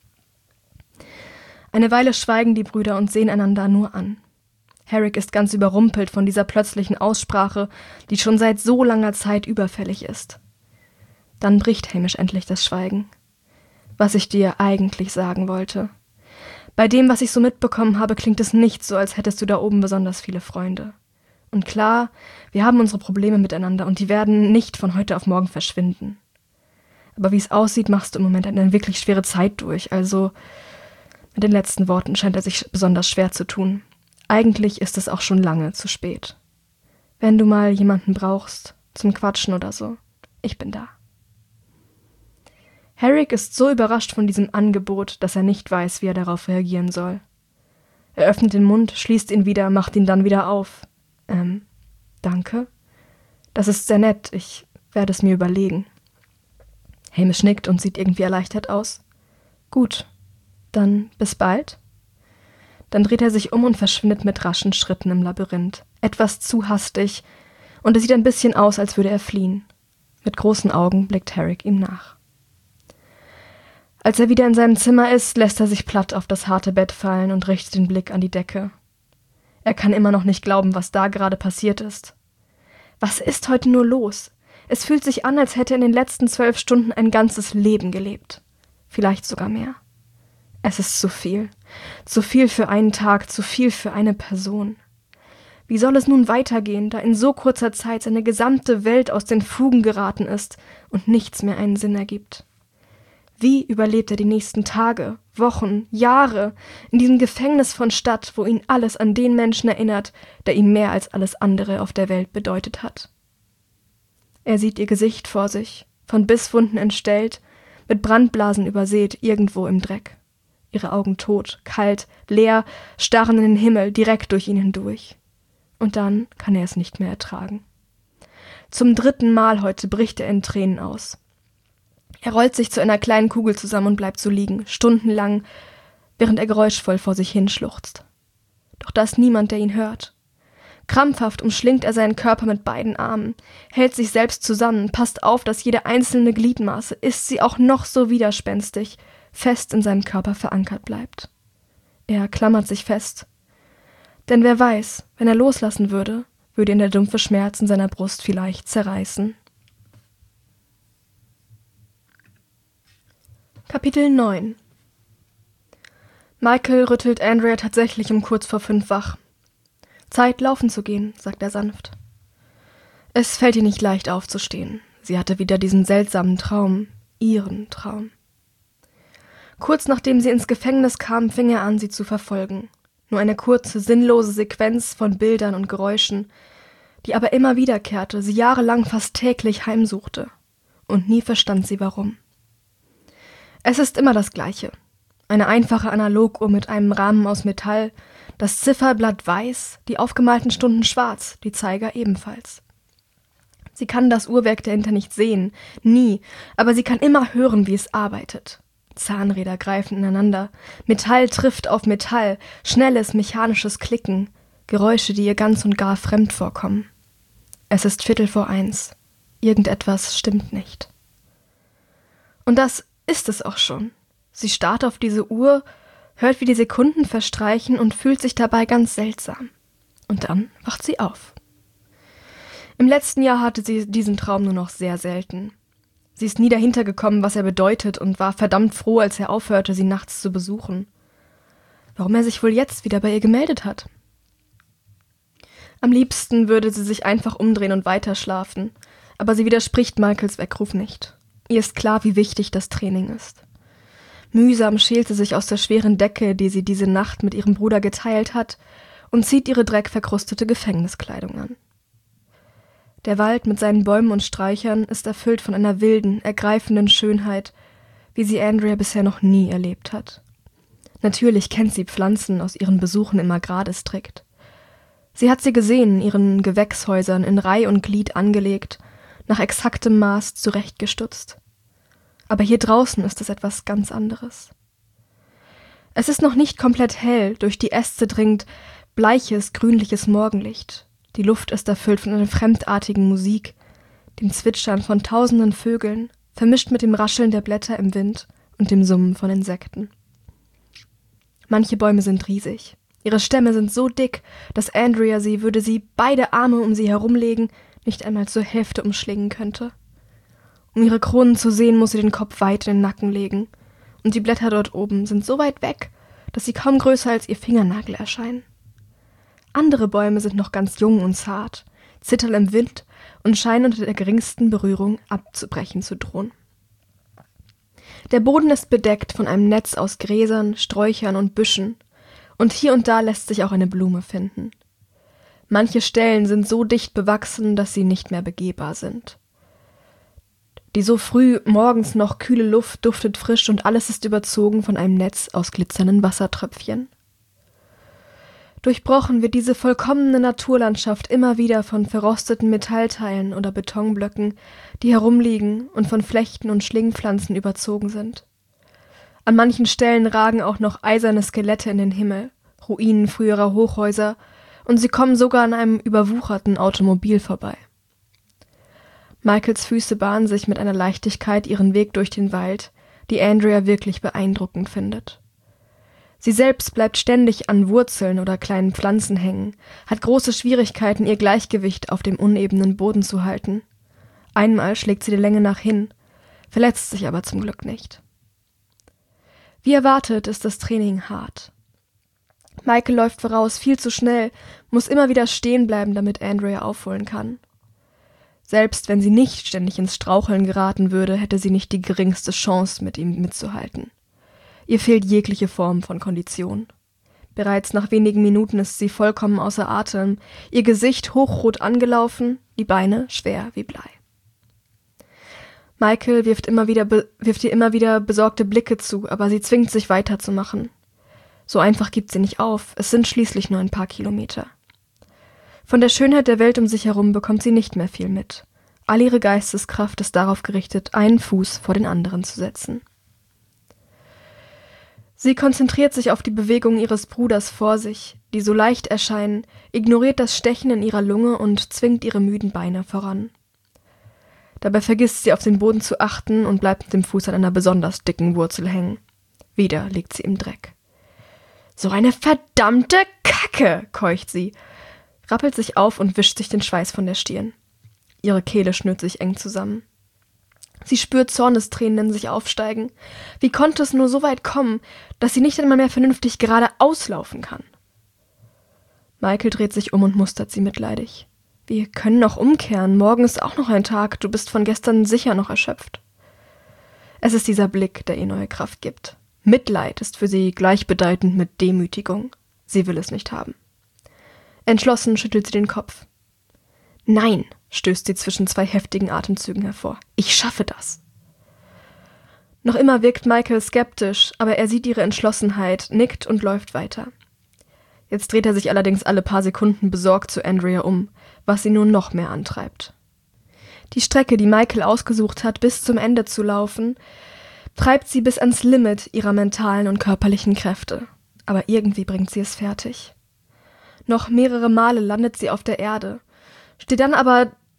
Eine Weile schweigen die Brüder und sehen einander nur an. Herrick ist ganz überrumpelt von dieser plötzlichen Aussprache, die schon seit so langer Zeit überfällig ist. Dann bricht Hamish endlich das Schweigen. Was ich dir eigentlich sagen wollte. Bei dem, was ich so mitbekommen habe, klingt es nicht so, als hättest du da oben besonders viele Freunde. Und klar, wir haben unsere Probleme miteinander und die werden nicht von heute auf morgen verschwinden. Aber wie es aussieht, machst du im Moment eine wirklich schwere Zeit durch, also mit den letzten Worten scheint er sich besonders schwer zu tun. Eigentlich ist es auch schon lange zu spät. Wenn du mal jemanden brauchst, zum Quatschen oder so, ich bin da. Herrick ist so überrascht von diesem Angebot, dass er nicht weiß, wie er darauf reagieren soll. Er öffnet den Mund, schließt ihn wieder, macht ihn dann wieder auf. Danke? Das ist sehr nett, ich werde es mir überlegen. Hamish nickt und sieht irgendwie erleichtert aus. Gut, dann bis bald. Dann dreht er sich um und verschwindet mit raschen Schritten im Labyrinth. Etwas zu hastig, und es sieht ein bisschen aus, als würde er fliehen. Mit großen Augen blickt Herrick ihm nach. Als er wieder in seinem Zimmer ist, lässt er sich platt auf das harte Bett fallen und richtet den Blick an die Decke. Er kann immer noch nicht glauben, was da gerade passiert ist. Was ist heute nur los? Es fühlt sich an, als hätte er in den letzten 12 Stunden ein ganzes Leben gelebt. Vielleicht sogar mehr. Es ist zu viel. Zu viel für einen Tag, zu viel für eine Person. Wie soll es nun weitergehen, da in so kurzer Zeit seine gesamte Welt aus den Fugen geraten ist und nichts mehr einen Sinn ergibt? Wie überlebt er die nächsten Tage, Wochen, Jahre in diesem Gefängnis von Stadt, wo ihn alles an den Menschen erinnert, der ihm mehr als alles andere auf der Welt bedeutet hat? Er sieht ihr Gesicht vor sich, von Bisswunden entstellt, mit Brandblasen übersät, irgendwo im Dreck. Ihre Augen tot, kalt, leer, starren in den Himmel, direkt durch ihn hindurch. Und dann kann er es nicht mehr ertragen. Zum 3. Mal heute bricht er in Tränen aus. Er rollt sich zu einer kleinen Kugel zusammen und bleibt so liegen, stundenlang, während er geräuschvoll vor sich hinschluchzt. Doch da ist niemand, der ihn hört. Krampfhaft umschlingt er seinen Körper mit beiden Armen, hält sich selbst zusammen, passt auf, dass jede einzelne Gliedmaße, ist sie auch noch so widerspenstig, fest in seinem Körper verankert bleibt. Er klammert sich fest. Denn wer weiß, wenn er loslassen würde, würde ihn der dumpfe Schmerz in seiner Brust vielleicht zerreißen. Kapitel 9. Michael rüttelt Andrea tatsächlich um kurz vor 5 wach. Zeit, laufen zu gehen, sagt er sanft. Es fällt ihr nicht leicht aufzustehen. Sie hatte wieder diesen seltsamen Traum, ihren Traum. Kurz nachdem sie ins Gefängnis kam, fing er an, sie zu verfolgen. Nur eine kurze, sinnlose Sequenz von Bildern und Geräuschen, die aber immer wiederkehrte, sie jahrelang fast täglich heimsuchte. Und nie verstand sie, warum. Es ist immer das Gleiche. Eine einfache Analoguhr mit einem Rahmen aus Metall, das Zifferblatt weiß, die aufgemalten Stunden schwarz, die Zeiger ebenfalls. Sie kann das Uhrwerk dahinter nicht sehen, nie, aber sie kann immer hören, wie es arbeitet. Zahnräder greifen ineinander, Metall trifft auf Metall, schnelles mechanisches Klicken, Geräusche, die ihr ganz und gar fremd vorkommen. Es ist 1:15. Irgendetwas stimmt nicht. Und das ist es auch schon. Sie starrt auf diese Uhr, hört, wie die Sekunden verstreichen und fühlt sich dabei ganz seltsam. Und dann wacht sie auf. Im letzten Jahr hatte sie diesen Traum nur noch sehr selten. Sie ist nie dahinter gekommen, was er bedeutet, und war verdammt froh, als er aufhörte, sie nachts zu besuchen. Warum er sich wohl jetzt wieder bei ihr gemeldet hat? Am liebsten würde sie sich einfach umdrehen und weiterschlafen, aber sie widerspricht Michaels Weckruf nicht. Ihr ist klar, wie wichtig das Training ist. Mühsam schält sie sich aus der schweren Decke, die sie diese Nacht mit ihrem Bruder geteilt hat, und zieht ihre dreckverkrustete Gefängniskleidung an. Der Wald mit seinen Bäumen und Sträuchern ist erfüllt von einer wilden, ergreifenden Schönheit, wie sie Andrea bisher noch nie erlebt hat. Natürlich kennt sie Pflanzen aus ihren Besuchen im Agrardistrikt. Sie hat sie gesehen in ihren Gewächshäusern in Reih und Glied angelegt, nach exaktem Maß zurechtgestutzt. Aber hier draußen ist es etwas ganz anderes. Es ist noch nicht komplett hell, durch die Äste dringt bleiches, grünliches Morgenlicht. Die Luft ist erfüllt von einer fremdartigen Musik, dem Zwitschern von tausenden Vögeln, vermischt mit dem Rascheln der Blätter im Wind und dem Summen von Insekten. Manche Bäume sind riesig. Ihre Stämme sind so dick, dass Andrea sie, würde sie beide Arme um sie herumlegen, nicht einmal zur Hälfte umschlingen könnte. Um ihre Kronen zu sehen, muss sie den Kopf weit in den Nacken legen. Und die Blätter dort oben sind so weit weg, dass sie kaum größer als ihr Fingernagel erscheinen. Andere Bäume sind noch ganz jung und zart, zittern im Wind und scheinen unter der geringsten Berührung abzubrechen zu drohen. Der Boden ist bedeckt von einem Netz aus Gräsern, Sträuchern und Büschen, und hier und da lässt sich auch eine Blume finden. Manche Stellen sind so dicht bewachsen, dass sie nicht mehr begehbar sind. Die so früh morgens noch kühle Luft duftet frisch und alles ist überzogen von einem Netz aus glitzernden Wassertröpfchen. Durchbrochen wird diese vollkommene Naturlandschaft immer wieder von verrosteten Metallteilen oder Betonblöcken, die herumliegen und von Flechten und Schlingpflanzen überzogen sind. An manchen Stellen ragen auch noch eiserne Skelette in den Himmel, Ruinen früherer Hochhäuser, und sie kommen sogar an einem überwucherten Automobil vorbei. Michaels Füße bahnen sich mit einer Leichtigkeit ihren Weg durch den Wald, die Andrea wirklich beeindruckend findet. Sie selbst bleibt ständig an Wurzeln oder kleinen Pflanzen hängen, hat große Schwierigkeiten, ihr Gleichgewicht auf dem unebenen Boden zu halten. Einmal schlägt sie der Länge nach hin, verletzt sich aber zum Glück nicht. Wie erwartet ist das Training hart. Michael läuft voraus, viel zu schnell, muss immer wieder stehen bleiben, damit Andrea aufholen kann. Selbst wenn sie nicht ständig ins Straucheln geraten würde, hätte sie nicht die geringste Chance, mit ihm mitzuhalten. Ihr fehlt jegliche Form von Kondition. Bereits nach wenigen Minuten ist sie vollkommen außer Atem, ihr Gesicht hochrot angelaufen, die Beine schwer wie Blei. Michael wirft ihr immer wieder besorgte Blicke zu, aber sie zwingt sich weiterzumachen. So einfach gibt sie nicht auf, es sind schließlich nur ein paar Kilometer. Von der Schönheit der Welt um sich herum bekommt sie nicht mehr viel mit. All ihre Geisteskraft ist darauf gerichtet, einen Fuß vor den anderen zu setzen. Sie konzentriert sich auf die Bewegungen ihres Bruders vor sich, die so leicht erscheinen, ignoriert das Stechen in ihrer Lunge und zwingt ihre müden Beine voran. Dabei vergisst sie, auf den Boden zu achten und bleibt mit dem Fuß an einer besonders dicken Wurzel hängen. Wieder liegt sie im Dreck. »So eine verdammte Kacke«, keucht sie, rappelt sich auf und wischt sich den Schweiß von der Stirn. Ihre Kehle schnürt sich eng zusammen. Sie spürt Zornestränen in sich aufsteigen. Wie konnte es nur so weit kommen, dass sie nicht einmal mehr vernünftig geradeaus laufen kann? Michael dreht sich um und mustert sie mitleidig. Wir können noch umkehren, morgen ist auch noch ein Tag, du bist von gestern sicher noch erschöpft. Es ist dieser Blick, der ihr neue Kraft gibt. Mitleid ist für sie gleichbedeutend mit Demütigung. Sie will es nicht haben. Entschlossen schüttelt sie den Kopf. »Nein«, stößt sie zwischen zwei heftigen Atemzügen hervor. »Ich schaffe das.« Noch immer wirkt Michael skeptisch, aber er sieht ihre Entschlossenheit, nickt und läuft weiter. Jetzt dreht er sich allerdings alle paar Sekunden besorgt zu Andrea um, was sie nun noch mehr antreibt. Die Strecke, die Michael ausgesucht hat, bis zum Ende zu laufen, treibt sie bis ans Limit ihrer mentalen und körperlichen Kräfte. Aber irgendwie bringt sie es fertig. Noch mehrere Male landet sie auf der Erde, steht dann aber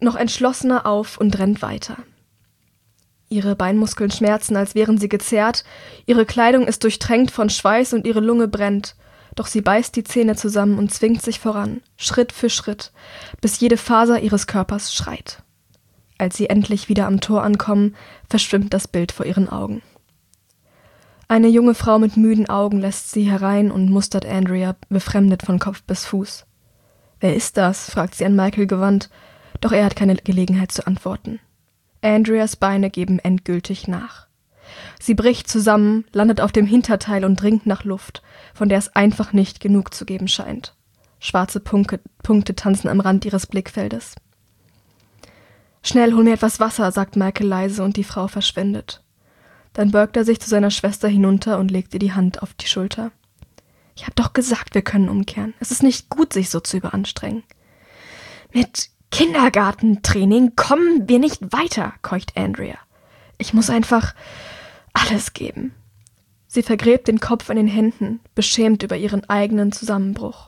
noch entschlossener auf und rennt weiter. Ihre Beinmuskeln schmerzen, als wären sie gezerrt, ihre Kleidung ist durchtränkt von Schweiß und ihre Lunge brennt, doch sie beißt die Zähne zusammen und zwingt sich voran, Schritt für Schritt, bis jede Faser ihres Körpers schreit. Als sie endlich wieder am Tor ankommen, verschwimmt das Bild vor ihren Augen. Eine junge Frau mit müden Augen lässt sie herein und mustert Andrea befremdet von Kopf bis Fuß. »Wer ist das?« fragt sie an Michael gewandt, doch er hat keine Gelegenheit zu antworten. Andreas Beine geben endgültig nach. Sie bricht zusammen, landet auf dem Hinterteil und dringt nach Luft, von der es einfach nicht genug zu geben scheint. Schwarze Punkte tanzen am Rand ihres Blickfeldes. »Schnell, hol mir etwas Wasser«, sagt Michael leise und die Frau verschwindet. Dann beugt er sich zu seiner Schwester hinunter und legt ihr die Hand auf die Schulter. »Ich hab doch gesagt, wir können umkehren. Es ist nicht gut, sich so zu überanstrengen.« »Mit Kindergartentraining kommen wir nicht weiter«, keucht Andrea. »Ich muss einfach alles geben.« Sie vergräbt den Kopf in den Händen, beschämt über ihren eigenen Zusammenbruch.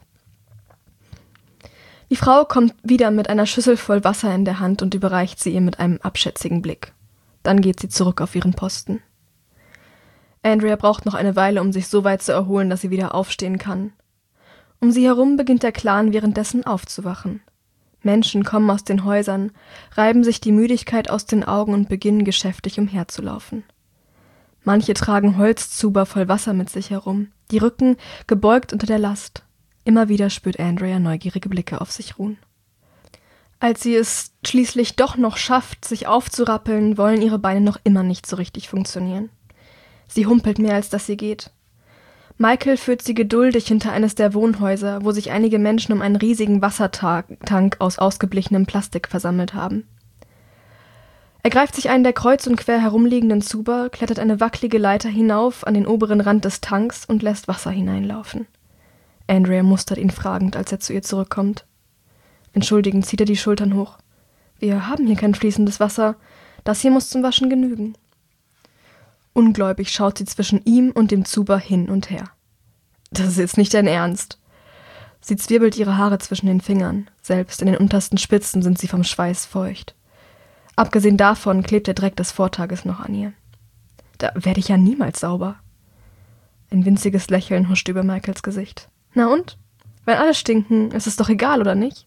Die Frau kommt wieder mit einer Schüssel voll Wasser in der Hand und überreicht sie ihr mit einem abschätzigen Blick. Dann geht sie zurück auf ihren Posten. Andrea braucht noch eine Weile, um sich so weit zu erholen, dass sie wieder aufstehen kann. Um sie herum beginnt der Clan währenddessen aufzuwachen. Menschen kommen aus den Häusern, reiben sich die Müdigkeit aus den Augen und beginnen geschäftig umherzulaufen. Manche tragen Holzzuber voll Wasser mit sich herum, die Rücken gebeugt unter der Last. Immer wieder spürt Andrea neugierige Blicke auf sich ruhen. Als sie es schließlich doch noch schafft, sich aufzurappeln, wollen ihre Beine noch immer nicht so richtig funktionieren. Sie humpelt mehr, als dass sie geht. Michael führt sie geduldig hinter eines der Wohnhäuser, wo sich einige Menschen um einen riesigen Wassertank aus ausgeblichenem Plastik versammelt haben. Er greift sich einen der kreuz und quer herumliegenden Zuber, klettert eine wackelige Leiter hinauf an den oberen Rand des Tanks und lässt Wasser hineinlaufen. Andrea mustert ihn fragend, als er zu ihr zurückkommt. Entschuldigend zieht er die Schultern hoch. »Wir haben hier kein fließendes Wasser. Das hier muss zum Waschen genügen.« Ungläubig schaut sie zwischen ihm und dem Zuber hin und her. »Das ist jetzt nicht dein Ernst.« Sie zwirbelt ihre Haare zwischen den Fingern. Selbst in den untersten Spitzen sind sie vom Schweiß feucht. Abgesehen davon klebt der Dreck des Vortages noch an ihr. »Da werde ich ja niemals sauber.« Ein winziges Lächeln huscht über Michaels Gesicht. »Na und? Wenn alle stinken, ist es doch egal, oder nicht?«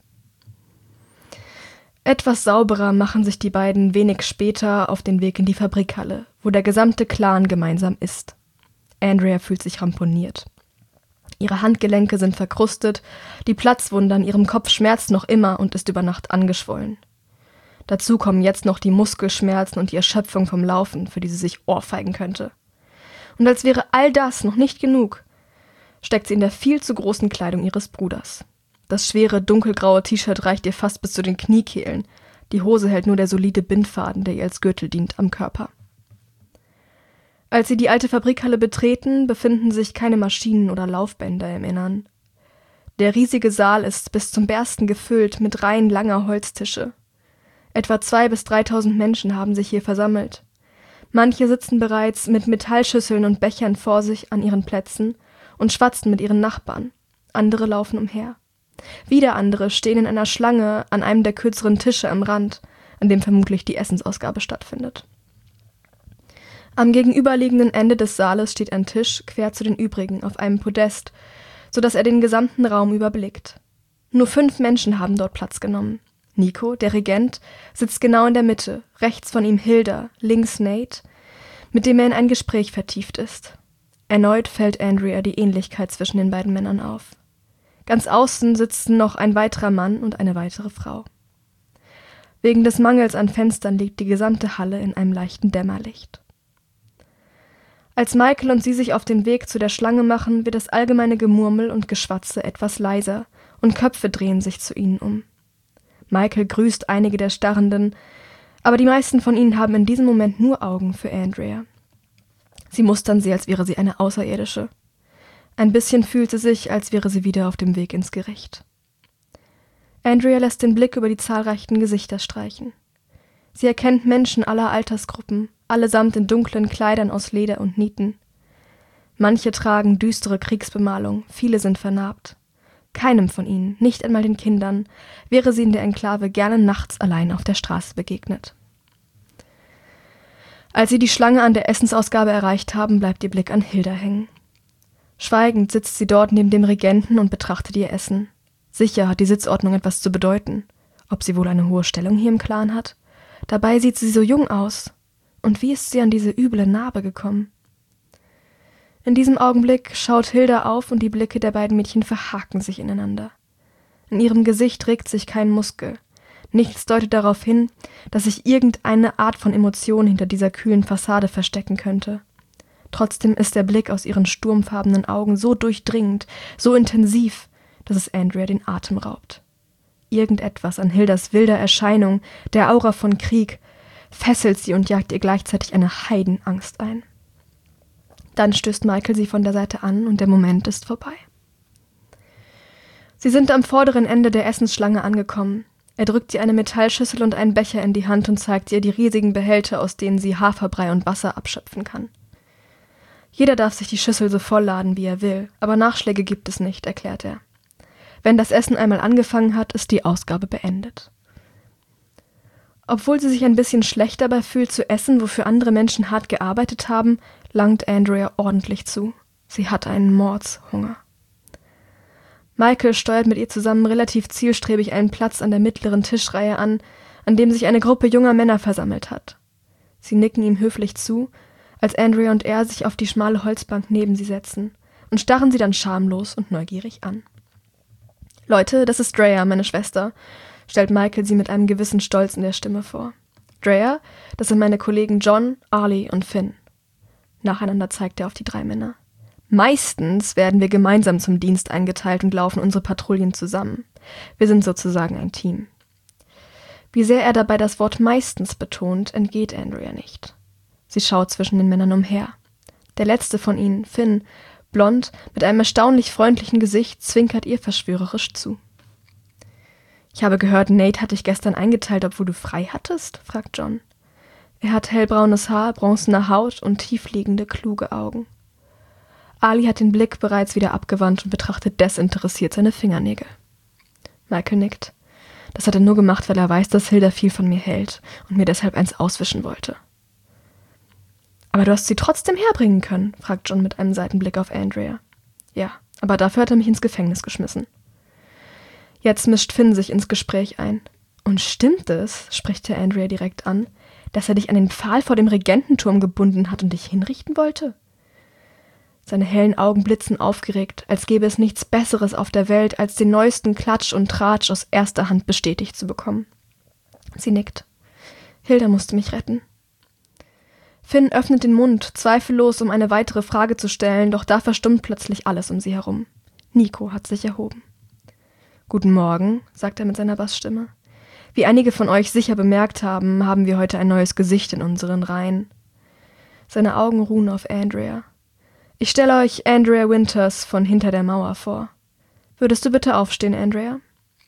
Etwas sauberer machen sich die beiden wenig später auf den Weg in die Fabrikhalle, wo der gesamte Clan gemeinsam isst. Andrea fühlt sich ramponiert. Ihre Handgelenke sind verkrustet, die Platzwunde an ihrem Kopf schmerzt noch immer und ist über Nacht angeschwollen. Dazu kommen jetzt noch die Muskelschmerzen und die Erschöpfung vom Laufen, für die sie sich ohrfeigen könnte. Und als wäre all das noch nicht genug, steckt sie in der viel zu großen Kleidung ihres Bruders. Das schwere, dunkelgraue T-Shirt reicht ihr fast bis zu den Kniekehlen. Die Hose hält nur der solide Bindfaden, der ihr als Gürtel dient, am Körper. Als sie die alte Fabrikhalle betreten, befinden sich keine Maschinen oder Laufbänder im Innern. Der riesige Saal ist bis zum Bersten gefüllt mit Reihen langer Holztische. Etwa 2.000 bis 3.000 Menschen haben sich hier versammelt. Manche sitzen bereits mit Metallschüsseln und Bechern vor sich an ihren Plätzen und schwatzen mit ihren Nachbarn. Andere laufen umher. Wieder andere stehen in einer Schlange an einem der kürzeren Tische am Rand, an dem vermutlich die Essensausgabe stattfindet. Am gegenüberliegenden Ende des Saales steht ein Tisch quer zu den übrigen auf einem Podest, sodass er den gesamten Raum überblickt. Nur 5 Menschen haben dort Platz genommen. Nico, der Regent, sitzt genau in der Mitte, rechts von ihm Hilda, links Nate, mit dem er in ein Gespräch vertieft ist. Erneut fällt Andrea die Ähnlichkeit zwischen den beiden Männern auf. Ganz außen sitzen noch ein weiterer Mann und eine weitere Frau. Wegen des Mangels an Fenstern liegt die gesamte Halle in einem leichten Dämmerlicht. Als Michael und sie sich auf den Weg zu der Schlange machen, wird das allgemeine Gemurmel und Geschwatze etwas leiser und Köpfe drehen sich zu ihnen um. Michael grüßt einige der Starrenden, aber die meisten von ihnen haben in diesem Moment nur Augen für Andrea. Sie mustern sie, als wäre sie eine Außerirdische. Ein bisschen fühlt sie sich, als wäre sie wieder auf dem Weg ins Gericht. Andrea lässt den Blick über die zahlreichen Gesichter streichen. Sie erkennt Menschen aller Altersgruppen, allesamt in dunklen Kleidern aus Leder und Nieten. Manche tragen düstere Kriegsbemalung, viele sind vernarbt. Keinem von ihnen, nicht einmal den Kindern, wäre sie in der Enklave gerne nachts allein auf der Straße begegnet. Als sie die Schlange an der Essensausgabe erreicht haben, bleibt ihr Blick an Hilda hängen. Schweigend sitzt sie dort neben dem Regenten und betrachtet ihr Essen. Sicher hat die Sitzordnung etwas zu bedeuten. Ob sie wohl eine hohe Stellung hier im Clan hat? Dabei sieht sie so jung aus. Und wie ist sie an diese üble Narbe gekommen? In diesem Augenblick schaut Hilda auf und die Blicke der beiden Mädchen verhaken sich ineinander. In ihrem Gesicht regt sich kein Muskel. Nichts deutet darauf hin, dass sich irgendeine Art von Emotion hinter dieser kühlen Fassade verstecken könnte. Trotzdem ist der Blick aus ihren sturmfarbenen Augen so durchdringend, so intensiv, dass es Andrea den Atem raubt. Irgendetwas an Hildas wilder Erscheinung, der Aura von Krieg, fesselt sie und jagt ihr gleichzeitig eine Heidenangst ein. Dann stößt Michael sie von der Seite an und der Moment ist vorbei. Sie sind am vorderen Ende der Essensschlange angekommen. Er drückt ihr eine Metallschüssel und einen Becher in die Hand und zeigt ihr die riesigen Behälter, aus denen sie Haferbrei und Wasser abschöpfen kann. Jeder darf sich die Schüssel so vollladen, wie er will, aber Nachschläge gibt es nicht, erklärt er. Wenn das Essen einmal angefangen hat, ist die Ausgabe beendet. Obwohl sie sich ein bisschen schlecht dabei fühlt, zu essen, wofür andere Menschen hart gearbeitet haben, langt Andrea ordentlich zu. Sie hat einen Mordshunger. Michael steuert mit ihr zusammen relativ zielstrebig einen Platz an der mittleren Tischreihe an dem sich eine Gruppe junger Männer versammelt hat. Sie nicken ihm höflich zu, als Andrea und er sich auf die schmale Holzbank neben sie setzen und starren sie dann schamlos und neugierig an. »Leute, das ist Drea, meine Schwester«, stellt Michael sie mit einem gewissen Stolz in der Stimme vor. »Drea, das sind meine Kollegen John, Arlie und Finn.« Nacheinander zeigt er auf die 3 Männer. »Meistens werden wir gemeinsam zum Dienst eingeteilt und laufen unsere Patrouillen zusammen. Wir sind sozusagen ein Team.« Wie sehr er dabei das Wort »meistens« betont, entgeht Andrea nicht. Sie schaut zwischen den Männern umher. Der letzte von ihnen, Finn, blond, mit einem erstaunlich freundlichen Gesicht, zwinkert ihr verschwörerisch zu. »Ich habe gehört, Nate hat dich gestern eingeteilt, obwohl du frei hattest?« fragt John. Er hat hellbraunes Haar, bronzene Haut und tiefliegende, kluge Augen. Ali hat den Blick bereits wieder abgewandt und betrachtet desinteressiert seine Fingernägel. Michael nickt. Das hat er nur gemacht, weil er weiß, dass Hilda viel von mir hält und mir deshalb eins auswischen wollte. »Aber du hast sie trotzdem herbringen können?« fragt John mit einem Seitenblick auf Andrea. »Ja, aber dafür hat er mich ins Gefängnis geschmissen.« Jetzt mischt Finn sich ins Gespräch ein. »Und stimmt es«, spricht er Andrea direkt an, »dass er dich an den Pfahl vor dem Regententurm gebunden hat und dich hinrichten wollte?« Seine hellen Augen blitzen aufgeregt, als gäbe es nichts Besseres auf der Welt, als den neuesten Klatsch und Tratsch aus erster Hand bestätigt zu bekommen. Sie nickt. »Hilda musste mich retten.« Finn öffnet den Mund, zweifellos, um eine weitere Frage zu stellen, doch da verstummt plötzlich alles um sie herum. Nico hat sich erhoben. »Guten Morgen«, sagt er mit seiner Bassstimme. »Wie einige von euch sicher bemerkt haben, haben wir heute ein neues Gesicht in unseren Reihen.« Seine Augen ruhen auf Andrea. »Ich stelle euch Andrea Winters von Hinter der Mauer vor. Würdest du bitte aufstehen, Andrea?«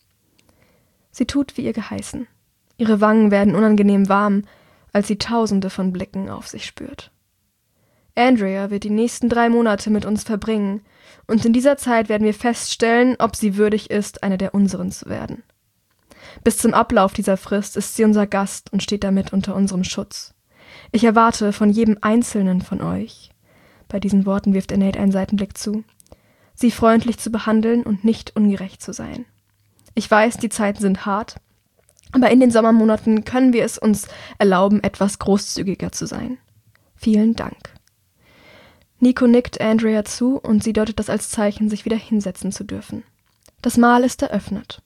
Sie tut, wie ihr geheißen. Ihre Wangen werden unangenehm warm, als sie Tausende von Blicken auf sich spürt. Andrea wird die nächsten 3 Monate mit uns verbringen, und in dieser Zeit werden wir feststellen, ob sie würdig ist, eine der unseren zu werden. Bis zum Ablauf dieser Frist ist sie unser Gast und steht damit unter unserem Schutz. Ich erwarte von jedem Einzelnen von euch«, bei diesen Worten wirft er Nate einen Seitenblick zu, »sie freundlich zu behandeln und nicht ungerecht zu sein. Ich weiß, die Zeiten sind hart, aber in den Sommermonaten können wir es uns erlauben, etwas großzügiger zu sein. Vielen Dank.« Nico nickt Andrea zu und sie deutet das als Zeichen, sich wieder hinsetzen zu dürfen. Das Mahl ist eröffnet.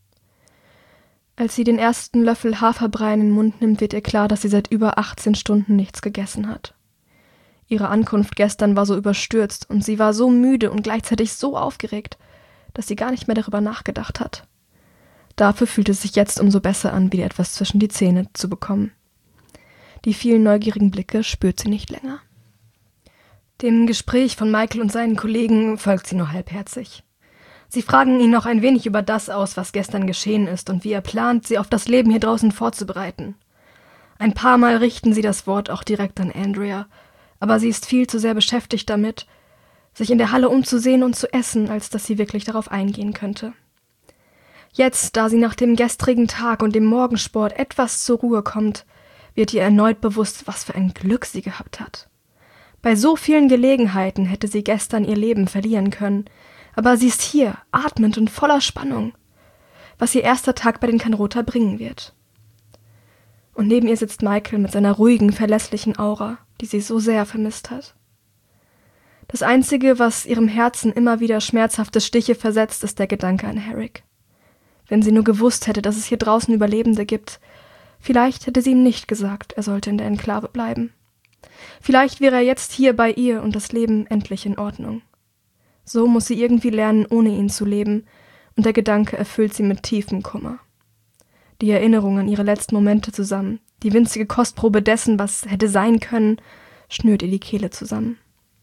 Als sie den ersten Löffel Haferbrei in den Mund nimmt, wird ihr klar, dass sie seit über 18 Stunden nichts gegessen hat. Ihre Ankunft gestern war so überstürzt und sie war so müde und gleichzeitig so aufgeregt, dass sie gar nicht mehr darüber nachgedacht hat. Dafür fühlt es sich jetzt umso besser an, wieder etwas zwischen die Zähne zu bekommen. Die vielen neugierigen Blicke spürt sie nicht länger. Dem Gespräch von Michael und seinen Kollegen folgt sie nur halbherzig. Sie fragen ihn noch ein wenig über das aus, was gestern geschehen ist und wie er plant, sie auf das Leben hier draußen vorzubereiten. Ein paar Mal richten sie das Wort auch direkt an Andrea, aber sie ist viel zu sehr beschäftigt damit, sich in der Halle umzusehen und zu essen, als dass sie wirklich darauf eingehen könnte. Jetzt, da sie nach dem gestrigen Tag und dem Morgensport etwas zur Ruhe kommt, wird ihr erneut bewusst, was für ein Glück sie gehabt hat. Bei so vielen Gelegenheiten hätte sie gestern ihr Leben verlieren können, aber sie ist hier, atmend und voller Spannung, was ihr erster Tag bei den Kanrota bringen wird. Und neben ihr sitzt Michael mit seiner ruhigen, verlässlichen Aura, die sie so sehr vermisst hat. Das Einzige, was ihrem Herzen immer wieder schmerzhafte Stiche versetzt, ist der Gedanke an Herrick. Wenn sie nur gewusst hätte, dass es hier draußen Überlebende gibt, vielleicht hätte sie ihm nicht gesagt, er sollte in der Enklave bleiben. Vielleicht wäre er jetzt hier bei ihr und das Leben endlich in Ordnung. So muss sie irgendwie lernen, ohne ihn zu leben, und der Gedanke erfüllt sie mit tiefem Kummer. Die Erinnerung an ihre letzten Momente zusammen, die winzige Kostprobe dessen, was hätte sein können, schnürt ihr die Kehle zusammen.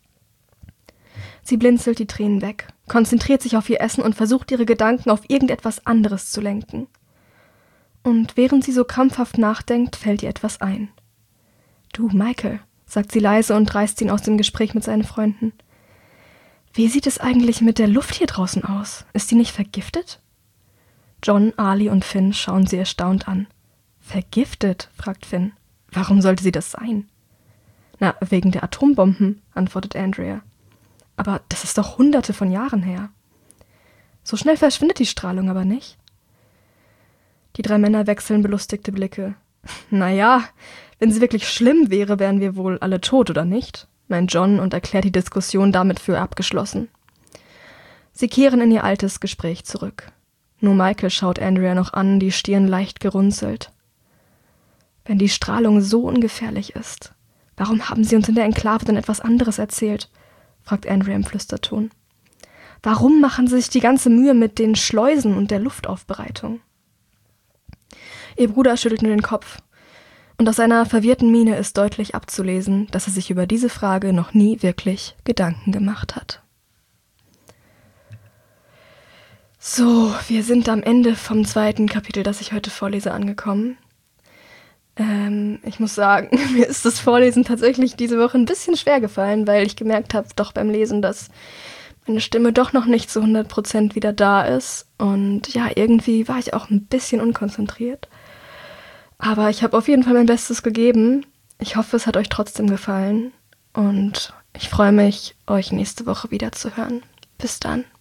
Sie blinzelt die Tränen weg, konzentriert sich auf ihr Essen und versucht, ihre Gedanken auf irgendetwas anderes zu lenken. Und während sie so krampfhaft nachdenkt, fällt ihr etwas ein. »Du, Michael«, sagt sie leise und reißt ihn aus dem Gespräch mit seinen Freunden. »Wie sieht es eigentlich mit der Luft hier draußen aus? Ist die nicht vergiftet?« John, Ali und Finn schauen sie erstaunt an. »Vergiftet?«, fragt Finn. »Warum sollte sie das sein?« »Na, wegen der Atombomben«, antwortet Andrea. »Aber das ist doch Hunderte von Jahren her.« »So schnell verschwindet die Strahlung aber nicht.« Die 3 Männer wechseln belustigte Blicke. »Naja, wenn sie wirklich schlimm wäre, wären wir wohl alle tot, oder nicht?«, meint John und erklärt die Diskussion damit für abgeschlossen. Sie kehren in ihr altes Gespräch zurück. Nur Michael schaut Andrea noch an, die Stirn leicht gerunzelt. »Wenn die Strahlung so ungefährlich ist, warum haben sie uns in der Enklave dann etwas anderes erzählt?«, fragt Andrea im Flüsterton. »Warum machen sie sich die ganze Mühe mit den Schleusen und der Luftaufbereitung?« Ihr Bruder schüttelt nur den Kopf. Und aus seiner verwirrten Miene ist deutlich abzulesen, dass er sich über diese Frage noch nie wirklich Gedanken gemacht hat. So, wir sind am Ende vom 2. Kapitel, das ich heute vorlese, angekommen. Ich muss sagen, mir ist das Vorlesen tatsächlich diese Woche ein bisschen schwer gefallen, weil ich gemerkt habe, doch beim Lesen, dass meine Stimme doch noch nicht zu 100% wieder da ist. Und ja, irgendwie war ich auch ein bisschen unkonzentriert. Aber ich habe auf jeden Fall mein Bestes gegeben. Ich hoffe, es hat euch trotzdem gefallen. Und ich freue mich, euch nächste Woche wieder zu hören. Bis dann.